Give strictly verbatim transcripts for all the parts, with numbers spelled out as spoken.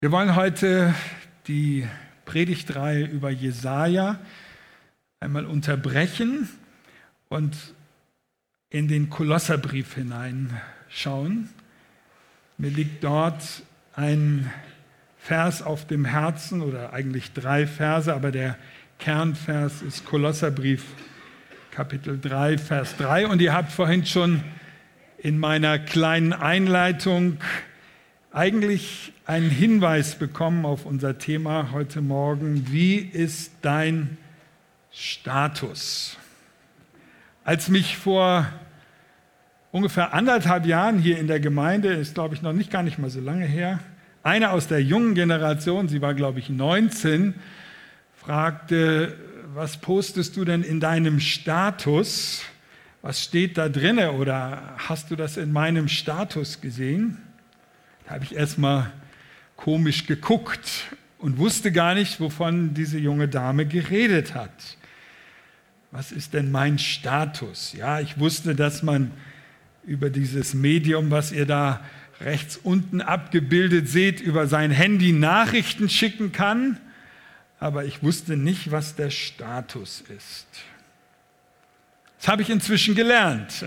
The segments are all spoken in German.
Wir wollen heute die Predigtreihe über Jesaja einmal unterbrechen und in den Kolosserbrief hineinschauen. Mir liegt dort ein Vers auf dem Herzen oder eigentlich drei Verse, aber der Kernvers ist Kolosserbrief Kapitel drei, Vers drei. Und ihr habt vorhin schon in meiner kleinen Einleitung eigentlich einen Hinweis bekommen auf unser Thema heute Morgen. Wie ist dein Status? Als mich vor ungefähr anderthalb Jahren hier in der Gemeinde, ist glaube ich noch nicht gar nicht mal so lange her, eine aus der jungen Generation, sie war glaube ich neunzehn, fragte, was postest du denn in deinem Status? Was steht da drinne oder hast du das in meinem Status gesehen? Da habe ich erstmal komisch geguckt und wusste gar nicht, wovon diese junge Dame geredet hat. Was ist denn mein Status? Ja, ich wusste, dass man über dieses Medium, was ihr da rechts unten abgebildet seht, über sein Handy Nachrichten schicken kann, aber ich wusste nicht, was der Status ist. Das habe ich inzwischen gelernt.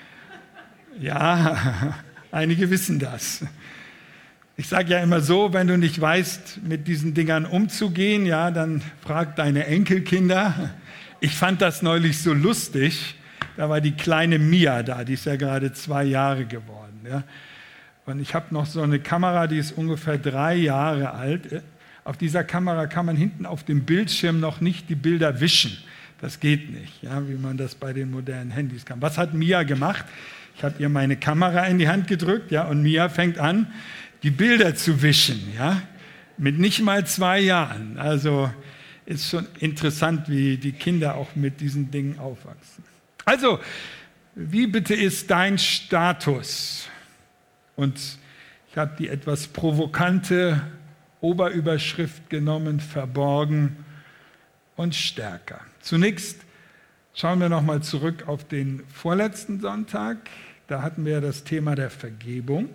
Ja, einige wissen das. Ich sage ja immer so, wenn du nicht weißt, mit diesen Dingern umzugehen, ja, dann frag deine Enkelkinder. Ich fand das neulich so lustig. Da war die kleine Mia da, die ist ja gerade zwei Jahre geworden. Ja. Und ich habe noch so eine Kamera, die ist ungefähr drei Jahre alt. Auf dieser Kamera kann man hinten auf dem Bildschirm noch nicht die Bilder wischen. Das geht nicht, ja, wie man das bei den modernen Handys kann. Was hat Mia gemacht? Ich habe ihr meine Kamera in die Hand gedrückt, ja, und Mia fängt an, die Bilder zu wischen, ja, mit nicht mal zwei Jahren. Also ist schon interessant, wie die Kinder auch mit diesen Dingen aufwachsen. Also, wie bitte ist dein Status? Und ich habe die etwas provokante Oberüberschrift genommen, verborgen und stärker. Zunächst schauen wir nochmal zurück auf den vorletzten Sonntag. Da hatten wir das Thema der Vergebung.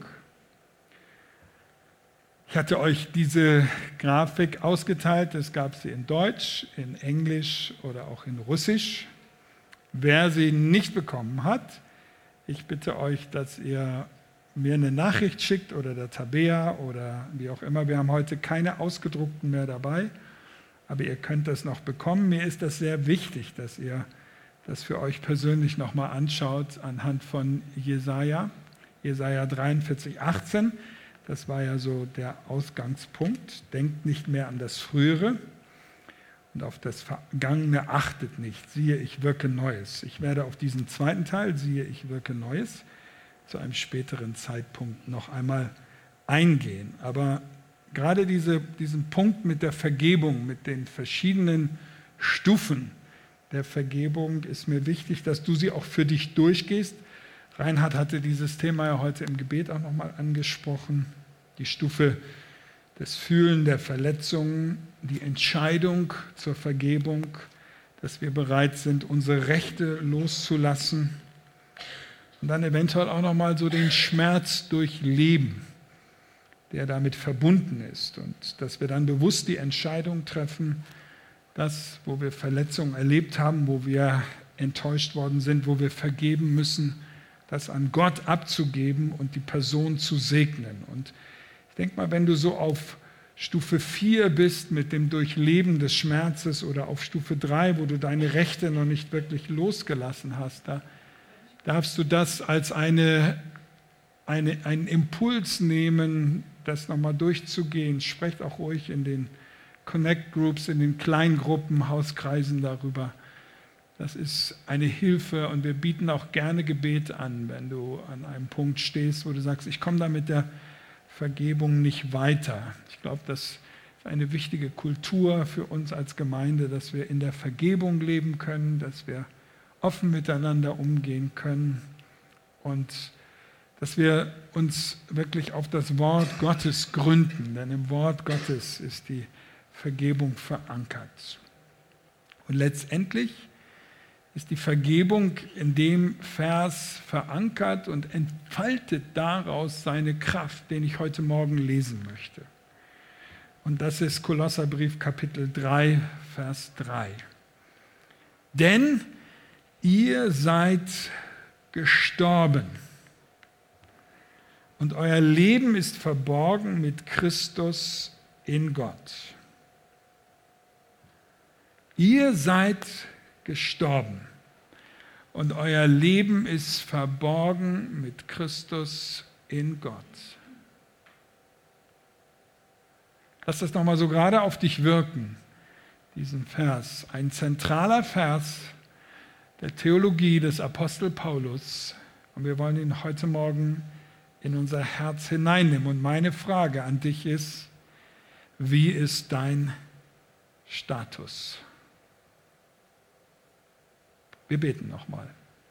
Ich hatte euch diese Grafik ausgeteilt, es gab sie in Deutsch, in Englisch oder auch in Russisch. Wer sie nicht bekommen hat, ich bitte euch, dass ihr mir eine Nachricht schickt oder der Tabea oder wie auch immer. Wir haben heute keine ausgedruckten mehr dabei, aber ihr könnt das noch bekommen. Mir ist das sehr wichtig, dass ihr das für euch persönlich nochmal anschaut anhand von Jesaja, Jesaja dreiundvierzig, achtzehn. Das war ja so der Ausgangspunkt. Denkt nicht mehr an das Frühere und auf das Vergangene achtet nicht. Siehe, ich wirke Neues. Ich werde auf diesen zweiten Teil, siehe, ich wirke Neues, zu einem späteren Zeitpunkt noch einmal eingehen. Aber gerade diese, diesen Punkt mit der Vergebung, mit den verschiedenen Stufen der Vergebung, ist mir wichtig, dass du sie auch für dich durchgehst. Reinhard hatte dieses Thema ja heute im Gebet auch nochmal angesprochen. Die Stufe des Fühlen der Verletzungen, die Entscheidung zur Vergebung, dass wir bereit sind, unsere Rechte loszulassen. Und dann eventuell auch nochmal so den Schmerz durchleben, der damit verbunden ist. Und dass wir dann bewusst die Entscheidung treffen, das, wo wir Verletzungen erlebt haben, wo wir enttäuscht worden sind, wo wir vergeben müssen, das an Gott abzugeben und die Person zu segnen. Und ich denke mal, wenn du so auf Stufe vier bist mit dem Durchleben des Schmerzes oder auf Stufe drei, wo du deine Rechte noch nicht wirklich losgelassen hast, da darfst du das als eine, eine, einen Impuls nehmen, das nochmal durchzugehen. Sprecht auch ruhig in den Connect Groups, in den Kleingruppen, Hauskreisen darüber. Das ist eine Hilfe und wir bieten auch gerne Gebet an, wenn du an einem Punkt stehst, wo du sagst, ich komme da mit der Vergebung nicht weiter. Ich glaube, das ist eine wichtige Kultur für uns als Gemeinde, dass wir in der Vergebung leben können, dass wir offen miteinander umgehen können und dass wir uns wirklich auf das Wort Gottes gründen, denn im Wort Gottes ist die Vergebung verankert. Und letztendlich ist die Vergebung in dem Vers verankert und entfaltet daraus seine Kraft, den ich heute Morgen lesen möchte. Und das ist Kolosserbrief Kapitel drei, Vers drei. Denn ihr seid gestorben und euer Leben ist verborgen mit Christus in Gott. Ihr seid gestorben und euer Leben ist verborgen mit Christus in Gott. Lass das nochmal so gerade auf dich wirken, diesen Vers. Ein zentraler Vers der Theologie des Apostel Paulus. Und wir wollen ihn heute Morgen in unser Herz hineinnehmen. Und meine Frage an dich ist, wie ist dein Status? Wir beten nochmal.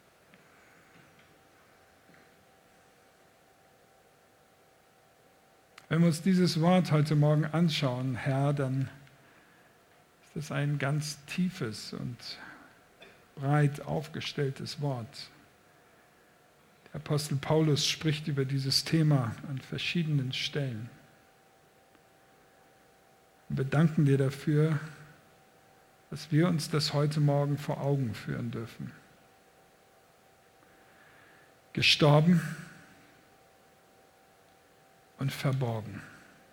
Wenn wir uns dieses Wort heute Morgen anschauen, Herr, dann ist es ein ganz tiefes und breit aufgestelltes Wort. Der Apostel Paulus spricht über dieses Thema an verschiedenen Stellen. Wir danken dir dafür, dass wir uns das heute Morgen vor Augen führen dürfen. Gestorben und verborgen.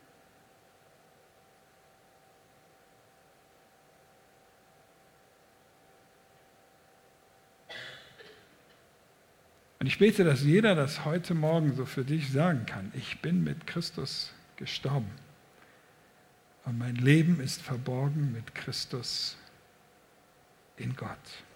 Und ich bete, dass jeder das heute Morgen so für dich sagen kann. Ich bin mit Christus gestorben. Und mein Leben ist verborgen mit Christus in Gott.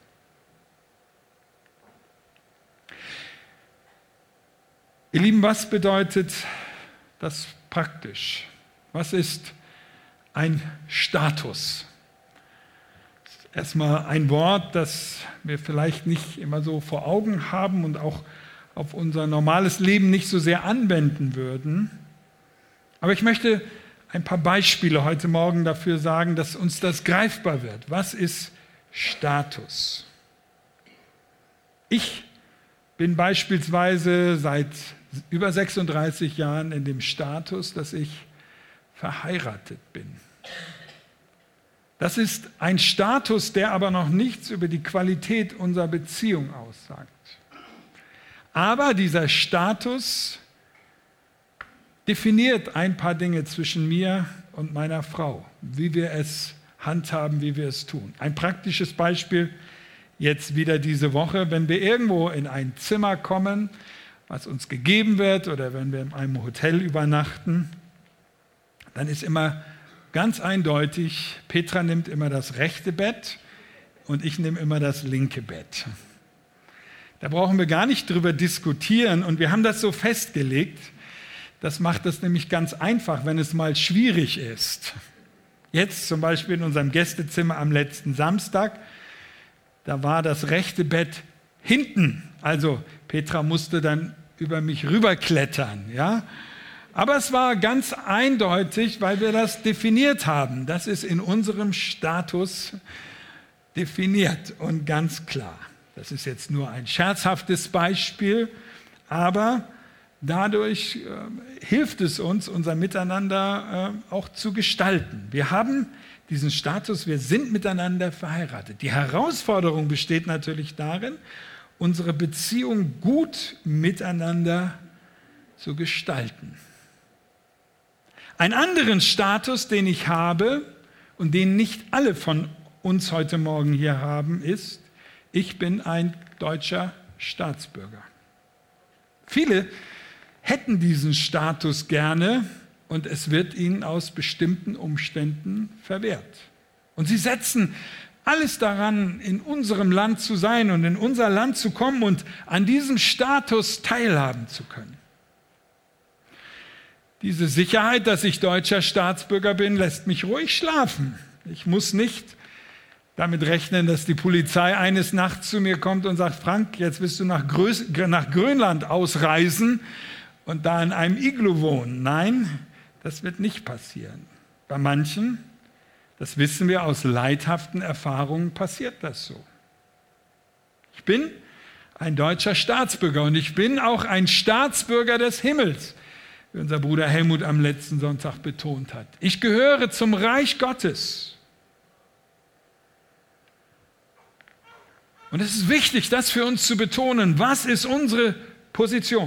Ihr Lieben, was bedeutet das praktisch? Was ist ein Status? Erstmal ein Wort, das wir vielleicht nicht immer so vor Augen haben und auch auf unser normales Leben nicht so sehr anwenden würden. Aber ich möchte ein paar Beispiele heute Morgen dafür sagen, dass uns das greifbar wird. Was ist Status? Ich bin beispielsweise seit über sechsunddreißig Jahren in dem Status, dass ich verheiratet bin. Das ist ein Status, der aber noch nichts über die Qualität unserer Beziehung aussagt. Aber dieser Status definiert ein paar Dinge zwischen mir und meiner Frau, wie wir es handhaben, wie wir es tun. Ein praktisches Beispiel jetzt wieder diese Woche, wenn wir irgendwo in ein Zimmer kommen, was uns gegeben wird, oder wenn wir in einem Hotel übernachten, dann ist immer ganz eindeutig, Petra nimmt immer das rechte Bett und ich nehme immer das linke Bett. Da brauchen wir gar nicht drüber diskutieren und wir haben das so festgelegt. Das macht es nämlich ganz einfach, wenn es mal schwierig ist. Jetzt zum Beispiel in unserem Gästezimmer am letzten Samstag, da war das rechte Bett hinten. Also Petra musste dann über mich rüberklettern, ja. Aber es war ganz eindeutig, weil wir das definiert haben. Das ist in unserem Status definiert und ganz klar. Das ist jetzt nur ein scherzhaftes Beispiel, aber dadurch äh, hilft es uns, unser Miteinander äh, auch zu gestalten. Wir haben diesen Status, wir sind miteinander verheiratet. Die Herausforderung besteht natürlich darin, unsere Beziehung gut miteinander zu gestalten. Einen anderen Status, den ich habe und den nicht alle von uns heute Morgen hier haben, ist, ich bin ein deutscher Staatsbürger. Viele hätten diesen Status gerne und es wird ihnen aus bestimmten Umständen verwehrt. Und sie setzen alles daran, in unserem Land zu sein und in unser Land zu kommen und an diesem Status teilhaben zu können. Diese Sicherheit, dass ich deutscher Staatsbürger bin, lässt mich ruhig schlafen. Ich muss nicht damit rechnen, dass die Polizei eines Nachts zu mir kommt und sagt, Frank, jetzt willst du nach, Größ- nach Grönland ausreisen und da in einem Iglu wohnen. Nein, das wird nicht passieren. Bei manchen, das wissen wir aus leidhaften Erfahrungen, passiert das so. Ich bin ein deutscher Staatsbürger und ich bin auch ein Staatsbürger des Himmels. wie unser Bruder Helmut am letzten Sonntag betont hat. Ich gehöre zum Reich Gottes. Und es ist wichtig, das für uns zu betonen. Was ist unsere Position?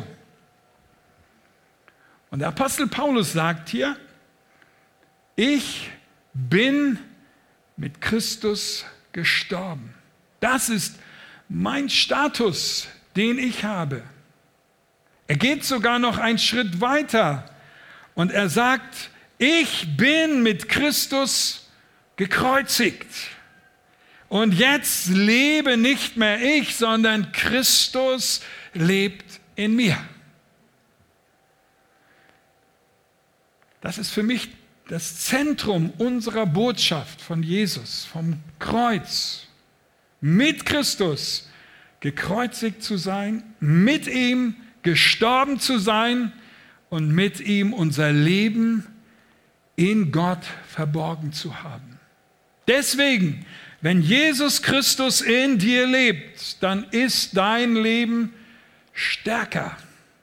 Und der Apostel Paulus sagt hier, ich bin mit Christus gestorben. Das ist mein Status, den ich habe. Er geht sogar noch einen Schritt weiter und er sagt, ich bin mit Christus gekreuzigt. Und jetzt lebe nicht mehr ich, sondern Christus lebt in mir. Das ist für mich das Zentrum unserer Botschaft von Jesus, vom Kreuz. Mit Christus gekreuzigt zu sein, mit ihm gestorben zu sein und mit ihm unser Leben in Gott verborgen zu haben. Deswegen, wenn Jesus Christus in dir lebt, dann ist dein Leben stärker.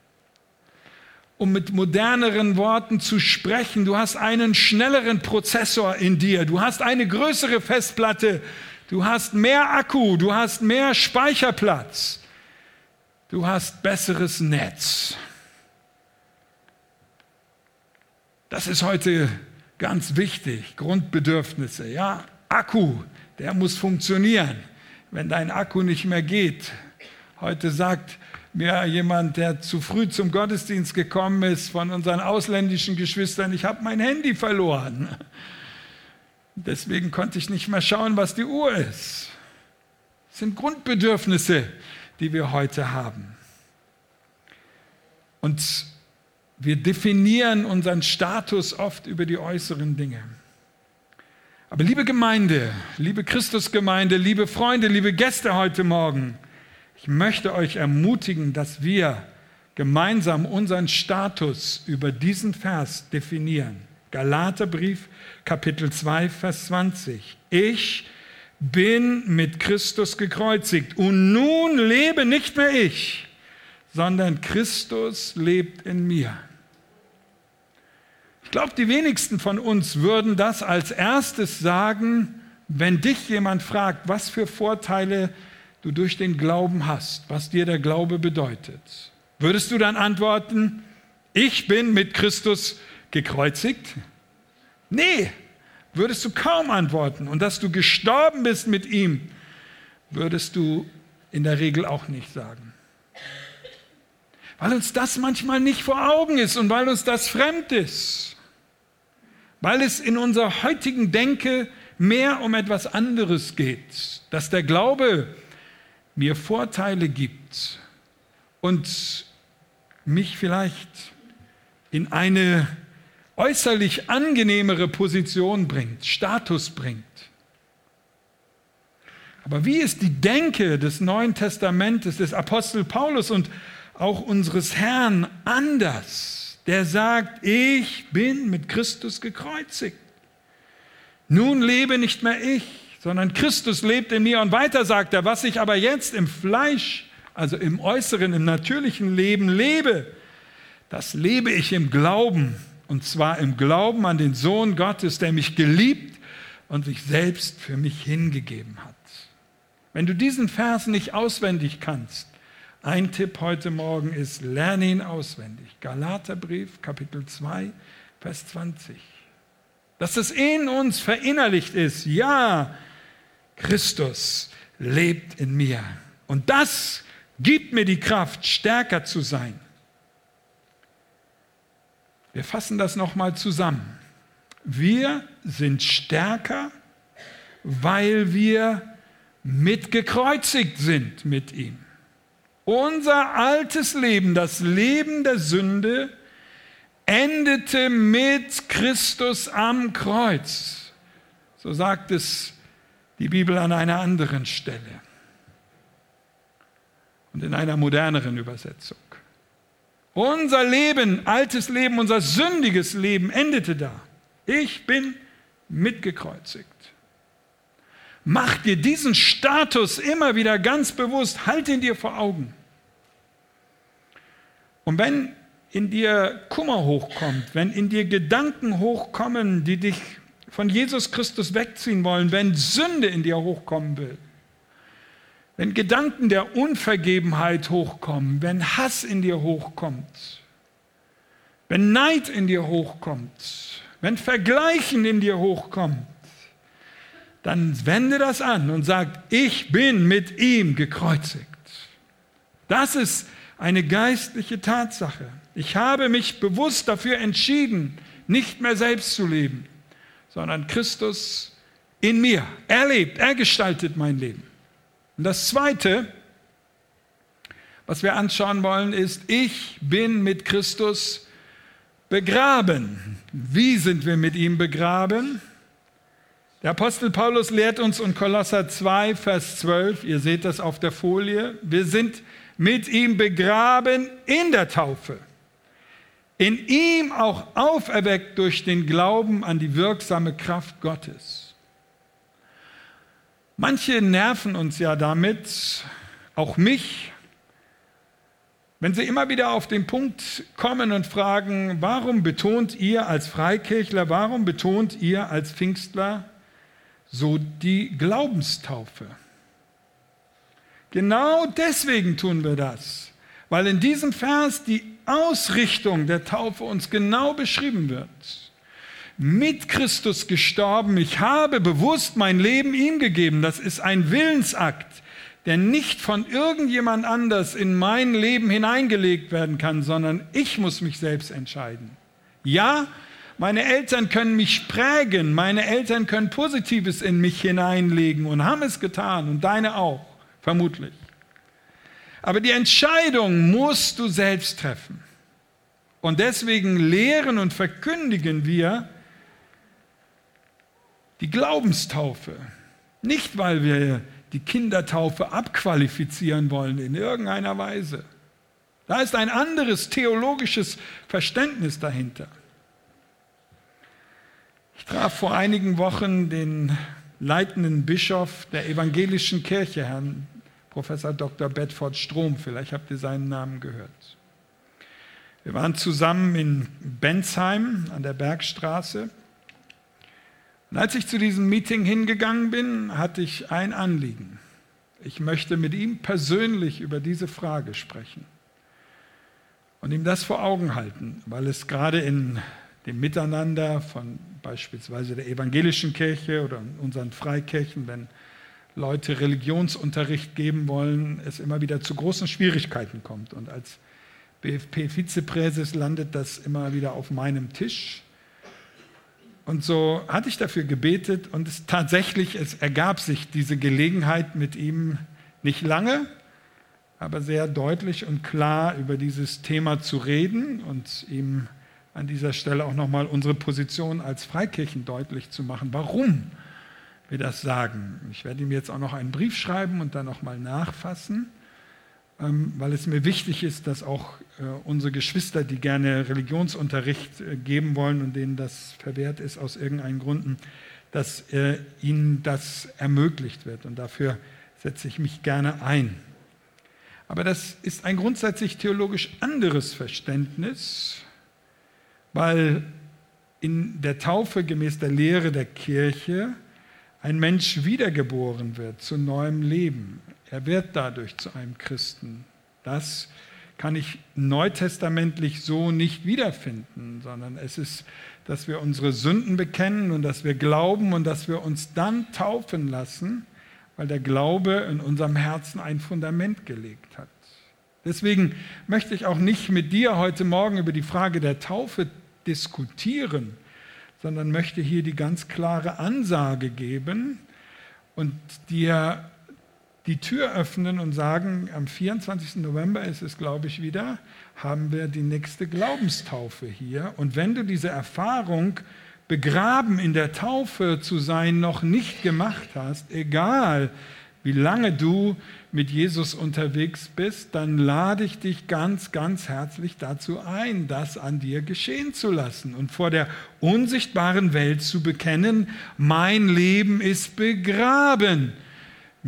Um mit moderneren Worten zu sprechen, du hast einen schnelleren Prozessor in dir, du hast eine größere Festplatte, du hast mehr Akku, du hast mehr Speicherplatz, du hast besseres Netz. Das ist heute ganz wichtig, Grundbedürfnisse. Ja, Akku, der muss funktionieren. Wenn dein Akku nicht mehr geht, heute sagt mir jemand, der zu früh zum Gottesdienst gekommen ist, von unseren ausländischen Geschwistern, ich habe mein Handy verloren. Deswegen konnte ich nicht mehr schauen, was die Uhr ist. Das sind Grundbedürfnisse, die wir heute haben. Und wir definieren unseren Status oft über die äußeren Dinge. Aber liebe Gemeinde, liebe Christusgemeinde, liebe Freunde, liebe Gäste heute Morgen, ich möchte euch ermutigen, dass wir gemeinsam unseren Status über diesen Vers definieren. Galaterbrief, Kapitel zwei, Vers zwanzig. Ich bin mit Christus gekreuzigt und nun lebe nicht mehr ich, sondern Christus lebt in mir. Ich glaube, die wenigsten von uns würden das als erstes sagen, wenn dich jemand fragt, was für Vorteile du durch den Glauben hast, was dir der Glaube bedeutet. Würdest du dann antworten, ich bin mit Christus gekreuzigt? Nee, würdest du kaum antworten. Und dass du gestorben bist mit ihm, würdest du in der Regel auch nicht sagen. Weil uns das manchmal nicht vor Augen ist und weil uns das fremd ist. Weil es in unserer heutigen Denke mehr um etwas anderes geht. Dass der Glaube mir Vorteile gibt und mich vielleicht in eine äußerlich angenehmere Position bringt, Status bringt. Aber wie ist die Denke des Neuen Testamentes, des Apostel Paulus und auch unseres Herrn anders? Der sagt, ich bin mit Christus gekreuzigt. Nun lebe nicht mehr ich, sondern Christus lebt in mir. Und weiter sagt er, was ich aber jetzt im Fleisch, also im Äußeren, im natürlichen Leben lebe, das lebe ich im Glauben. Und zwar im Glauben an den Sohn Gottes, der mich geliebt und sich selbst für mich hingegeben hat. Wenn du diesen Vers nicht auswendig kannst, ein Tipp heute Morgen ist, lerne ihn auswendig. Galaterbrief, Kapitel zwei, Vers zwanzig. Dass das in uns verinnerlicht ist, ja, Christus lebt in mir. Und das gibt mir die Kraft, stärker zu sein. Wir fassen das nochmal zusammen. Wir sind stärker, weil wir mitgekreuzigt sind mit ihm. Unser altes Leben, das Leben der Sünde, endete mit Christus am Kreuz. So sagt es die Bibel an einer anderen Stelle und in einer moderneren Übersetzung. Unser Leben, altes Leben, unser sündiges Leben endete da. Ich bin mitgekreuzigt. Mach dir diesen Status immer wieder ganz bewusst, halt ihn dir vor Augen. Und wenn in dir Kummer hochkommt, wenn in dir Gedanken hochkommen, die dich von Jesus Christus wegziehen wollen, wenn Sünde in dir hochkommen will, wenn Gedanken der Unvergebenheit hochkommen, wenn Hass in dir hochkommt, wenn Neid in dir hochkommt, wenn Vergleichen in dir hochkommt, dann wende das an und sag, ich bin mit ihm gekreuzigt. Das ist eine geistliche Tatsache. Ich habe mich bewusst dafür entschieden, nicht mehr selbst zu leben, sondern Christus in mir. Er lebt, er gestaltet mein Leben. Und das Zweite, was wir anschauen wollen, ist, ich bin mit Christus begraben. Wie sind wir mit ihm begraben? Der Apostel Paulus lehrt uns in Kolosser zwei, Vers zwölf, ihr seht das auf der Folie, wir sind mit ihm begraben in der Taufe, in ihm auch auferweckt durch den Glauben an die wirksame Kraft Gottes. Manche nerven uns ja damit, auch mich, wenn sie immer wieder auf den Punkt kommen und fragen, warum betont ihr als Freikirchler, warum betont ihr als Pfingstler so die Glaubenstaufe? Genau deswegen tun wir das, weil in diesem Vers die Ausrichtung der Taufe uns genau beschrieben wird. Mit Christus gestorben, ich habe bewusst mein Leben ihm gegeben. Das ist ein Willensakt, der nicht von irgendjemand anders in mein Leben hineingelegt werden kann, sondern ich muss mich selbst entscheiden. Ja, meine Eltern können mich prägen, meine Eltern können Positives in mich hineinlegen und haben es getan und deine auch, vermutlich. Aber die Entscheidung musst du selbst treffen. Und deswegen lehren und verkündigen wir die Glaubenstaufe. Nicht, weil wir die Kindertaufe abqualifizieren wollen in irgendeiner Weise. Da ist ein anderes theologisches Verständnis dahinter. Ich traf vor einigen Wochen den leitenden Bischof der evangelischen Kirche, Herrn Professor Doktor Bedford Strom. Vielleicht habt ihr seinen Namen gehört. Wir waren zusammen in Bensheim an der Bergstraße. Und als ich zu diesem Meeting hingegangen bin, hatte ich ein Anliegen. Ich möchte mit ihm persönlich über diese Frage sprechen und ihm das vor Augen halten, weil es gerade in dem Miteinander von beispielsweise der evangelischen Kirche oder unseren Freikirchen, wenn Leute Religionsunterricht geben wollen, es immer wieder zu großen Schwierigkeiten kommt. Und als B F P-Vizepräses landet das immer wieder auf meinem Tisch. Und so hatte ich dafür gebetet und es tatsächlich, es ergab sich diese Gelegenheit mit ihm nicht lange, aber sehr deutlich und klar über dieses Thema zu reden und ihm an dieser Stelle auch nochmal unsere Position als Freikirchen deutlich zu machen, warum wir das sagen. Ich werde ihm jetzt auch noch einen Brief schreiben und dann nochmal nachfassen, weil es mir wichtig ist, dass auch unsere Geschwister, die gerne Religionsunterricht geben wollen und denen das verwehrt ist aus irgendeinen Gründen, dass ihnen das ermöglicht wird. Und dafür setze ich mich gerne ein. Aber das ist ein grundsätzlich theologisch anderes Verständnis, weil in der Taufe gemäß der Lehre der Kirche ein Mensch wiedergeboren wird zu neuem Leben. Er wird dadurch zu einem Christen. Das kann ich neutestamentlich so nicht wiederfinden, sondern es ist, dass wir unsere Sünden bekennen und dass wir glauben und dass wir uns dann taufen lassen, weil der Glaube in unserem Herzen ein Fundament gelegt hat. Deswegen möchte ich auch nicht mit dir heute Morgen über die Frage der Taufe diskutieren, sondern möchte hier die ganz klare Ansage geben und dir die Tür öffnen und sagen, am vierundzwanzigsten November ist es, glaube ich, wieder, haben wir die nächste Glaubenstaufe hier. Und wenn du diese Erfahrung, begraben in der Taufe zu sein, noch nicht gemacht hast, egal wie lange du mit Jesus unterwegs bist, dann lade ich dich ganz, ganz herzlich dazu ein, das an dir geschehen zu lassen und vor der unsichtbaren Welt zu bekennen, mein Leben ist begraben.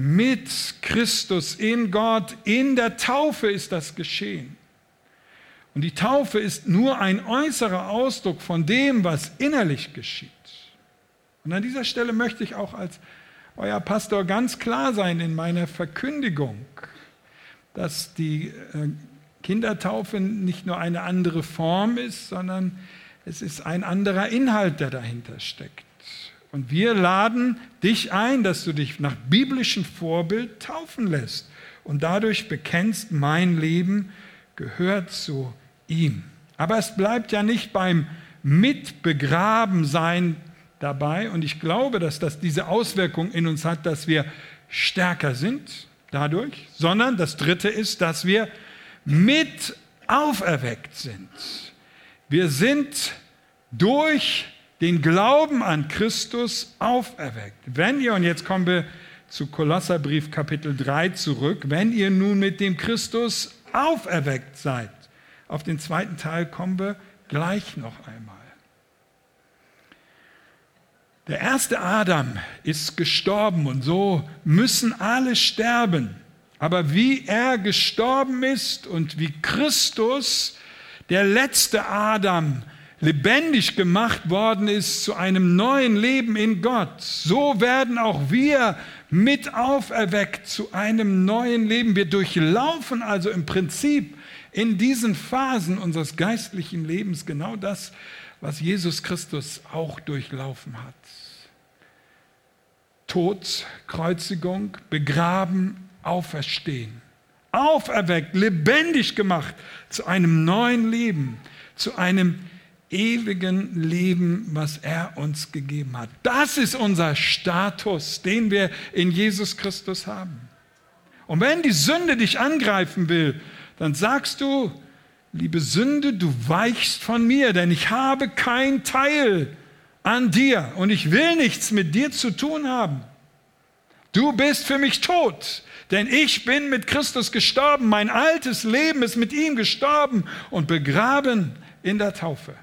Mit Christus in Gott, in der Taufe ist das geschehen. Und die Taufe ist nur ein äußerer Ausdruck von dem, was innerlich geschieht. Und an dieser Stelle möchte ich auch als euer Pastor ganz klar sein in meiner Verkündigung, dass die Kindertaufe nicht nur eine andere Form ist, sondern es ist ein anderer Inhalt, der dahinter steckt. Und wir laden dich ein, dass du dich nach biblischem Vorbild taufen lässt und dadurch bekennst, mein Leben gehört zu ihm. Aber es bleibt ja nicht beim Mitbegrabensein dabei. Und ich glaube, dass das diese Auswirkung in uns hat, dass wir stärker sind dadurch, sondern das Dritte ist, dass wir mit auferweckt sind. Wir sind durch den Glauben an Christus auferweckt. Wenn ihr, und jetzt kommen wir zu Kolosserbrief Kapitel drei zurück, wenn ihr nun mit dem Christus auferweckt seid. Auf den zweiten Teil kommen wir gleich noch einmal. Der erste Adam ist gestorben und so müssen alle sterben. Aber wie er gestorben ist und wie Christus, der letzte Adam, lebendig gemacht worden ist zu einem neuen Leben in Gott, so werden auch wir mit auferweckt zu einem neuen Leben. Wir durchlaufen also im Prinzip in diesen Phasen unseres geistlichen Lebens genau das, was Jesus Christus auch durchlaufen hat. Tod, Kreuzigung, begraben, auferstehen. Auferweckt, lebendig gemacht zu einem neuen Leben, zu einem ewigen Leben, was er uns gegeben hat. Das ist unser Status, den wir in Jesus Christus haben. Und wenn die Sünde dich angreifen will, dann sagst du, liebe Sünde, du weichst von mir, denn ich habe keinen Teil an dir und ich will nichts mit dir zu tun haben. Du bist für mich tot, denn ich bin mit Christus gestorben. Mein altes Leben ist mit ihm gestorben und begraben in der Taufe.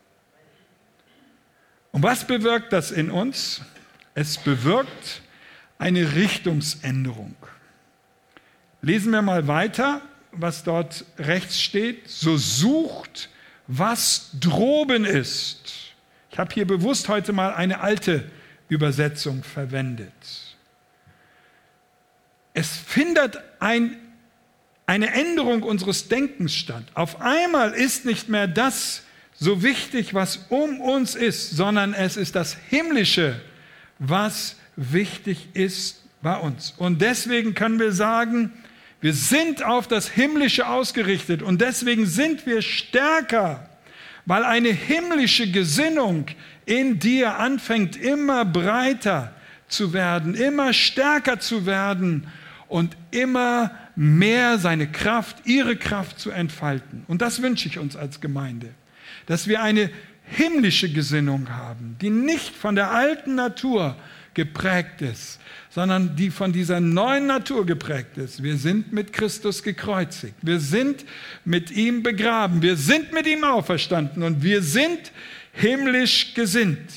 Und was bewirkt das in uns? Es bewirkt eine Richtungsänderung. Lesen wir mal weiter, was dort rechts steht. So sucht, was droben ist. Ich habe hier bewusst heute mal eine alte Übersetzung verwendet. Es findet ein, eine Änderung unseres Denkens statt. Auf einmal ist nicht mehr das so wichtig, was um uns ist, sondern es ist das Himmlische, was wichtig ist bei uns. Und deswegen können wir sagen, wir sind auf das Himmlische ausgerichtet und deswegen sind wir stärker, weil eine himmlische Gesinnung in dir anfängt, immer breiter zu werden, immer stärker zu werden und immer mehr seine Kraft, ihre Kraft zu entfalten. Und das wünsche ich uns als Gemeinde, dass wir eine himmlische Gesinnung haben, die nicht von der alten Natur geprägt ist, sondern die von dieser neuen Natur geprägt ist. Wir sind mit Christus gekreuzigt, wir sind mit ihm begraben, wir sind mit ihm auferstanden und wir sind himmlisch gesinnt.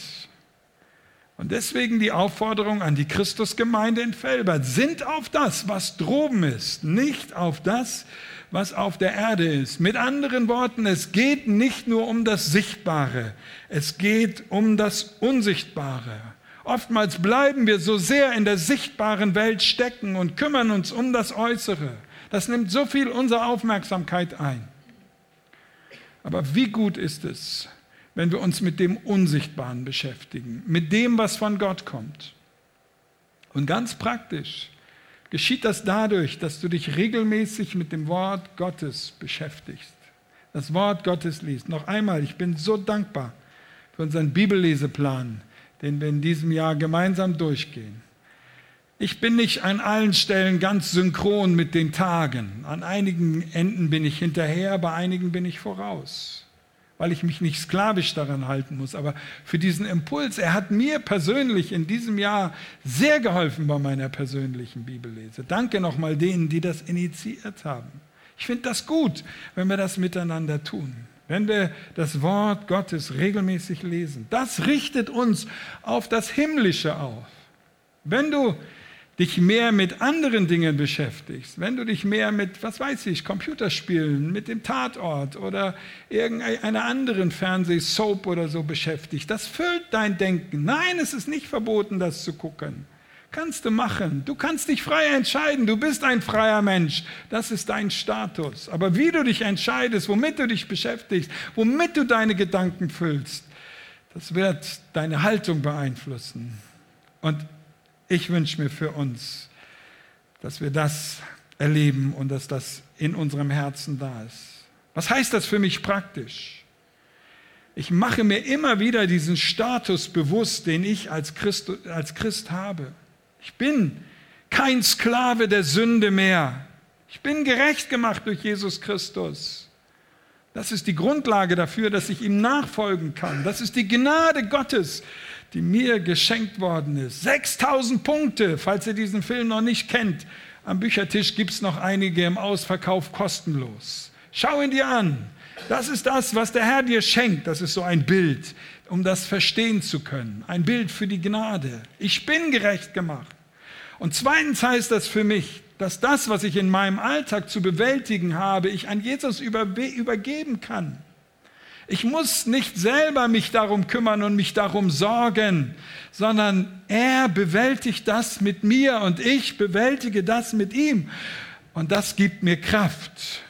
Und deswegen die Aufforderung an die Christusgemeinde in Velbert: Sind auf das, was droben ist, nicht auf das, was auf der Erde ist. Mit anderen Worten, es geht nicht nur um das Sichtbare, es geht um das Unsichtbare. Oftmals bleiben wir so sehr in der sichtbaren Welt stecken und kümmern uns um das Äußere. Das nimmt so viel unserer Aufmerksamkeit ein. Aber wie gut ist es, wenn wir uns mit dem Unsichtbaren beschäftigen, mit dem, was von Gott kommt. Und ganz praktisch geschieht das dadurch, dass du dich regelmäßig mit dem Wort Gottes beschäftigst, das Wort Gottes liest. Noch einmal, ich bin so dankbar für unseren Bibelleseplan, den wir in diesem Jahr gemeinsam durchgehen. Ich bin nicht an allen Stellen ganz synchron mit den Tagen. An einigen Enden bin ich hinterher, bei einigen bin ich voraus, weil ich mich nicht sklavisch daran halten muss. Aber für diesen Impuls, er hat mir persönlich in diesem Jahr sehr geholfen bei meiner persönlichen Bibellese. Danke nochmal denen, die das initiiert haben. Ich finde das gut, wenn wir das miteinander tun, wenn wir das Wort Gottes regelmäßig lesen. Das richtet uns auf das Himmlische auf. Wenn du dich mehr mit anderen Dingen beschäftigst, wenn du dich mehr mit, was weiß ich, Computerspielen, mit dem Tatort oder irgendeiner anderen Fernsehsoap oder so beschäftigst, das füllt dein Denken. Nein, es ist nicht verboten, das zu gucken. Kannst du machen. Du kannst dich frei entscheiden. Du bist ein freier Mensch. Das ist dein Status. Aber wie du dich entscheidest, womit du dich beschäftigst, womit du deine Gedanken füllst, das wird deine Haltung beeinflussen. Und ich wünsche mir für uns, dass wir das erleben und dass das in unserem Herzen da ist. Was heißt das für mich praktisch? Ich mache mir immer wieder diesen Status bewusst, den ich als Christ, als Christ habe. Ich bin kein Sklave der Sünde mehr. Ich bin gerecht gemacht durch Jesus Christus. Das ist die Grundlage dafür, dass ich ihm nachfolgen kann. Das ist die Gnade Gottes, die mir geschenkt worden ist. sechstausend Punkte, falls ihr diesen Film noch nicht kennt. Am Büchertisch gibt es noch einige im Ausverkauf kostenlos. Schau ihn dir an. Das ist das, was der Herr dir schenkt. Das ist so ein Bild, um das verstehen zu können. Ein Bild für die Gnade. Ich bin gerecht gemacht. Und zweitens heißt das für mich, dass das, was ich in meinem Alltag zu bewältigen habe, ich an Jesus übergeben kann. Ich muss nicht selber mich darum kümmern und mich darum sorgen, sondern er bewältigt das mit mir und ich bewältige das mit ihm. Und das gibt mir Kraft.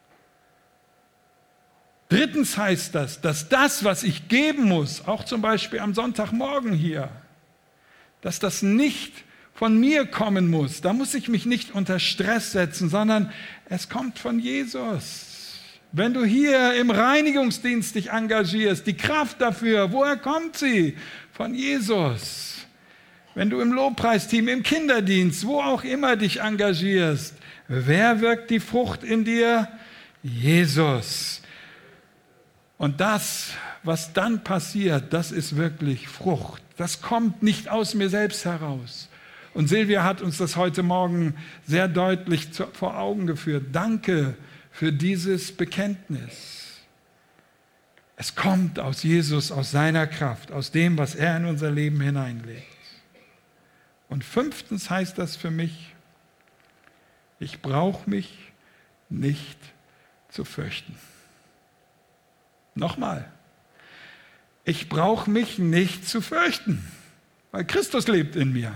Drittens heißt das, dass das, was ich geben muss, auch zum Beispiel am Sonntagmorgen hier, dass das nicht von mir kommen muss. Da muss ich mich nicht unter Stress setzen, sondern es kommt von Jesus. Wenn du hier im Reinigungsdienst dich engagierst, die Kraft dafür, woher kommt sie? Von Jesus. Wenn du im Lobpreisteam, im Kinderdienst, wo auch immer dich engagierst, wer wirkt die Frucht in dir? Jesus. Und das, was dann passiert, das ist wirklich Frucht. Das kommt nicht aus mir selbst heraus. Und Silvia hat uns das heute Morgen sehr deutlich zu, vor Augen geführt. Danke für dieses Bekenntnis. Es kommt aus Jesus, aus seiner Kraft, aus dem, was er in unser Leben hineinlegt. Und fünftens heißt das für mich, ich brauche mich nicht zu fürchten. Nochmal, ich brauche mich nicht zu fürchten, weil Christus lebt in mir.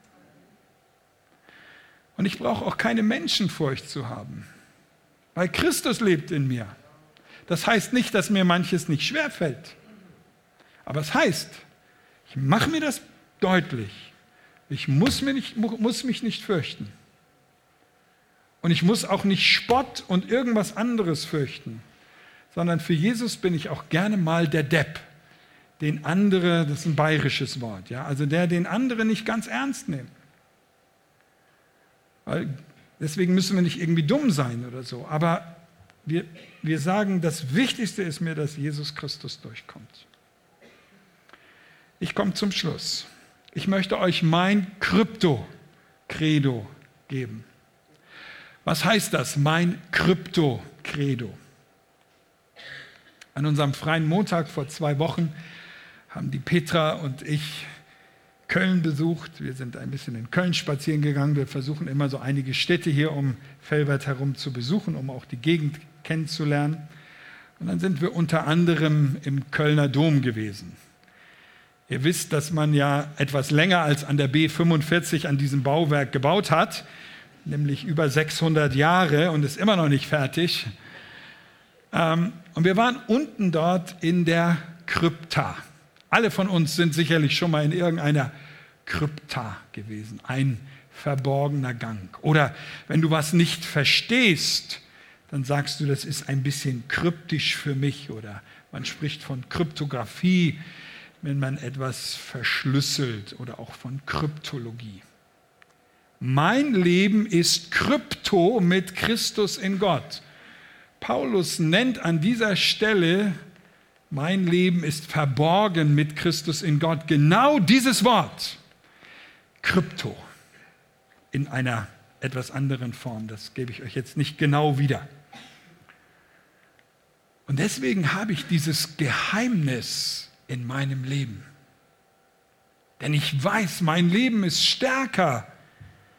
Und ich brauche auch keine Menschenfurcht zu haben, weil Christus lebt in mir. Das heißt nicht, dass mir manches nicht schwerfällt. Aber es heißt, ich mache mir das deutlich. Ich muss, mir nicht, muss mich nicht fürchten. Und ich muss auch nicht Spott und irgendwas anderes fürchten, sondern für Jesus bin ich auch gerne mal der Depp, den andere, das ist ein bayerisches Wort, ja, also der den anderen nicht ganz ernst nimmt. Weil deswegen müssen wir nicht irgendwie dumm sein oder so. Aber wir, wir sagen, das Wichtigste ist mir, dass Jesus Christus durchkommt. Ich komme zum Schluss. Ich möchte euch mein Krypto-Credo geben. Was heißt das, mein Krypto-Credo? An unserem freien Montag vor zwei Wochen haben die Petra und ich Köln besucht. Wir sind ein bisschen in Köln spazieren gegangen. Wir versuchen immer so einige Städte hier um Velbert herum zu besuchen, um auch die Gegend kennenzulernen. Und dann sind wir unter anderem im Kölner Dom gewesen. Ihr wisst, dass man ja etwas länger als an der B fünfundvierzig an diesem Bauwerk gebaut hat, nämlich über sechshundert Jahre und ist immer noch nicht fertig. Und wir waren unten dort in der Krypta. Alle von uns sind sicherlich schon mal in irgendeiner Krypta gewesen, ein verborgener Gang. Oder wenn du was nicht verstehst, dann sagst du, das ist ein bisschen kryptisch für mich. Oder man spricht von Kryptographie, wenn man etwas verschlüsselt, oder auch von Kryptologie. Mein Leben ist Krypto mit Christus in Gott. Paulus nennt an dieser Stelle, mein Leben ist verborgen mit Christus in Gott. Genau dieses Wort, Krypto, in einer etwas anderen Form. Das gebe ich euch jetzt nicht genau wieder. Und deswegen habe ich dieses Geheimnis in meinem Leben. Denn ich weiß, mein Leben ist stärker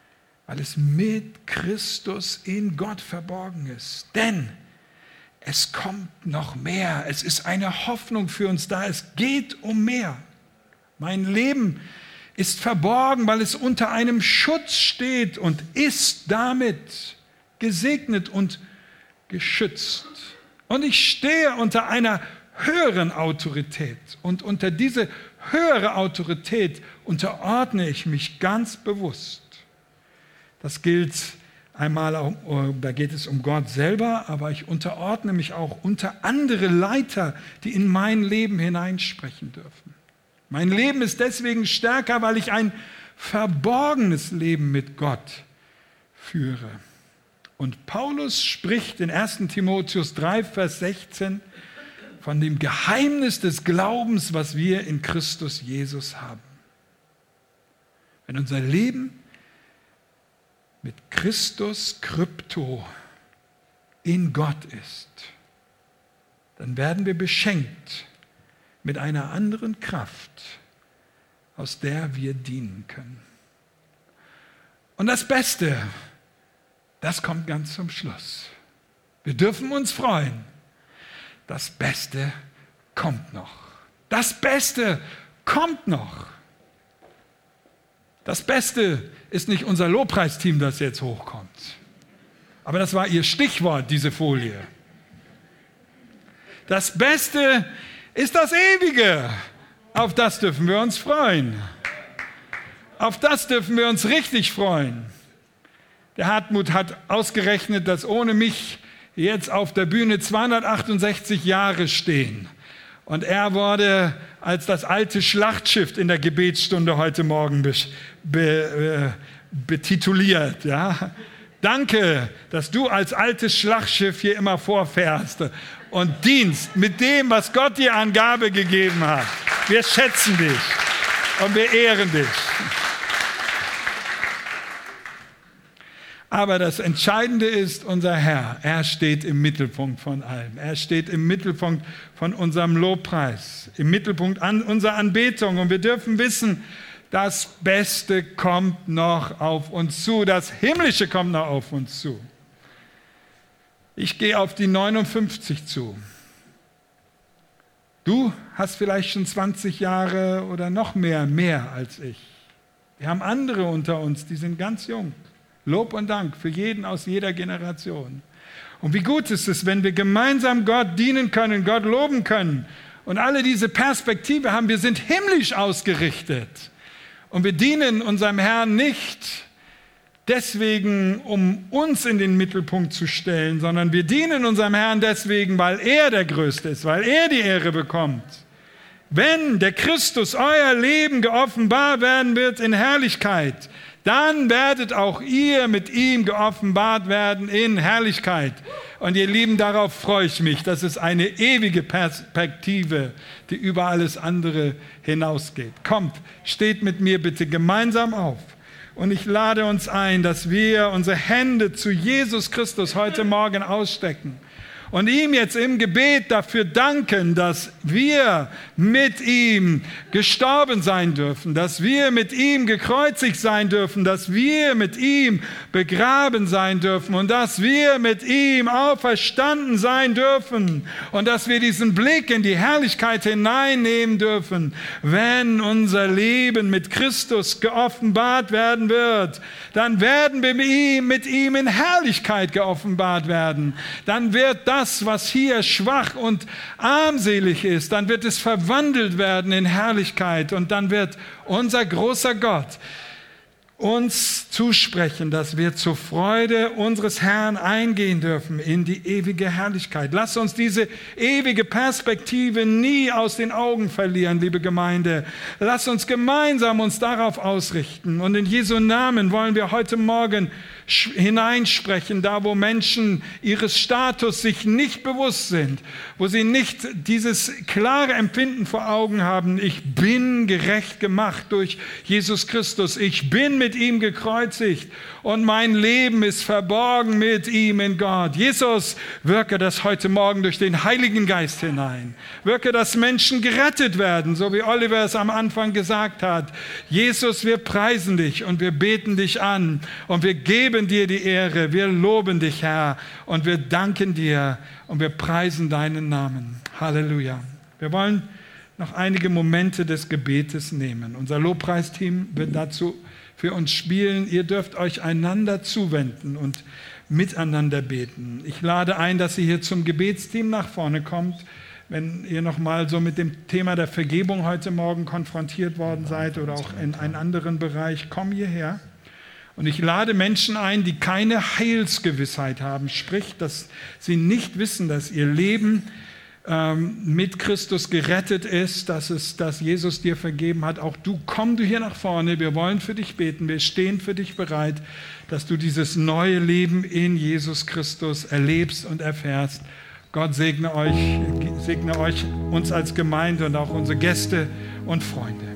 weil es mit Christus in Gott verborgen ist. Denn es kommt noch mehr. Es ist eine Hoffnung für uns da. Es geht um mehr. Mein Leben ist verborgen, weil es unter einem Schutz steht und ist damit gesegnet und geschützt. Und ich stehe unter einer höheren Autorität. Und unter diese höhere Autorität unterordne ich mich ganz bewusst. Das gilt einmal, da geht es um Gott selber, aber ich unterordne mich auch unter andere Leiter, die in mein Leben hineinsprechen dürfen. Mein Leben ist deswegen stärker, weil ich ein verborgenes Leben mit Gott führe. Und Paulus spricht in ersten Timotheus drei, Vers sechzehn von dem Geheimnis des Glaubens, was wir in Christus Jesus haben. Wenn unser Leben mit Christus Krypto in Gott ist, dann werden wir beschenkt mit einer anderen Kraft, aus der wir dienen können. Und das Beste, das kommt ganz zum Schluss. Wir dürfen uns freuen. Das Beste kommt noch. Das Beste kommt noch. Das Beste ist nicht unser Lobpreisteam, das jetzt hochkommt. Aber das war ihr Stichwort, diese Folie. Das Beste ist das Ewige. Auf das dürfen wir uns freuen. Auf das dürfen wir uns richtig freuen. Der Hartmut hat ausgerechnet, dass ohne mich jetzt auf der Bühne zweihundertachtundsechzig Jahre stehen. Und er wurde als das alte Schlachtschiff in der Gebetsstunde heute Morgen be, be, betituliert. Ja? Danke, dass du als altes Schlachtschiff hier immer vorfährst und dienst mit dem, was Gott dir an Gabe gegeben hat. Wir schätzen dich und wir ehren dich. Aber das Entscheidende ist unser Herr. Er steht im Mittelpunkt von allem. Er steht im Mittelpunkt von unserem Lobpreis, im Mittelpunkt an unserer Anbetung. Und wir dürfen wissen, das Beste kommt noch auf uns zu. Das Himmlische kommt noch auf uns zu. Ich gehe auf die neunundfünfzig zu. Du hast vielleicht schon zwanzig Jahre oder noch mehr, mehr als ich. Wir haben andere unter uns, die sind ganz jung. Lob und Dank für jeden aus jeder Generation. Und wie gut ist es, wenn wir gemeinsam Gott dienen können, Gott loben können und alle diese Perspektive haben. Wir sind himmlisch ausgerichtet und wir dienen unserem Herrn nicht deswegen, um uns in den Mittelpunkt zu stellen, sondern wir dienen unserem Herrn deswegen, weil er der Größte ist, weil er die Ehre bekommt. Wenn der Christus euer Leben geoffenbart werden wird in Herrlichkeit, dann werdet auch ihr mit ihm geoffenbart werden in Herrlichkeit. Und ihr Lieben, darauf freue ich mich. Das ist eine ewige Perspektive, die über alles andere hinausgeht. Kommt, steht mit mir bitte gemeinsam auf. Und ich lade uns ein, dass wir unsere Hände zu Jesus Christus heute Morgen ausstecken. Und ihm jetzt im Gebet dafür danken, dass wir mit ihm gestorben sein dürfen, dass wir mit ihm gekreuzigt sein dürfen, dass wir mit ihm begraben sein dürfen und dass wir mit ihm auferstanden sein dürfen und dass wir diesen Blick in die Herrlichkeit hineinnehmen dürfen, wenn unser Leben mit Christus geoffenbart werden wird. Dann werden wir mit ihm, mit ihm in Herrlichkeit geoffenbart werden. Dann wird das Das, was hier schwach und armselig ist, dann wird es verwandelt werden in Herrlichkeit und dann wird unser großer Gott uns zusprechen, dass wir zur Freude unseres Herrn eingehen dürfen in die ewige Herrlichkeit. Lass uns diese ewige Perspektive nie aus den Augen verlieren, liebe Gemeinde. Lass uns gemeinsam uns darauf ausrichten. Und in Jesu Namen wollen wir heute Morgen hineinsprechen, da wo Menschen ihres Status sich nicht bewusst sind, wo sie nicht dieses klare Empfinden vor Augen haben, ich bin gerecht gemacht durch Jesus Christus, ich bin mit mit ihm gekreuzigt und mein Leben ist verborgen mit ihm in Gott. Jesus, wirke das heute Morgen durch den Heiligen Geist hinein. Wirke, dass Menschen gerettet werden, so wie Oliver es am Anfang gesagt hat. Jesus, wir preisen dich und wir beten dich an und wir geben dir die Ehre. Wir loben dich, Herr, und wir danken dir und wir preisen deinen Namen. Halleluja. Wir wollen noch einige Momente des Gebetes nehmen. Unser Lobpreisteam wird dazu für uns spielen. Ihr dürft euch einander zuwenden und miteinander beten. Ich lade ein, dass ihr hier zum Gebetsteam nach vorne kommt. Wenn ihr noch mal so mit dem Thema der Vergebung heute Morgen konfrontiert worden seid oder auch in einen anderen Bereich, komm hierher. Und ich lade Menschen ein, die keine Heilsgewissheit haben, sprich, dass sie nicht wissen, dass ihr Leben mit Christus gerettet ist, dass, es, dass Jesus dir vergeben hat. Auch du, komm du hier nach vorne, wir wollen für dich beten, wir stehen für dich bereit, dass du dieses neue Leben in Jesus Christus erlebst und erfährst. Gott segne euch, segne euch, uns als Gemeinde und auch unsere Gäste und Freunde.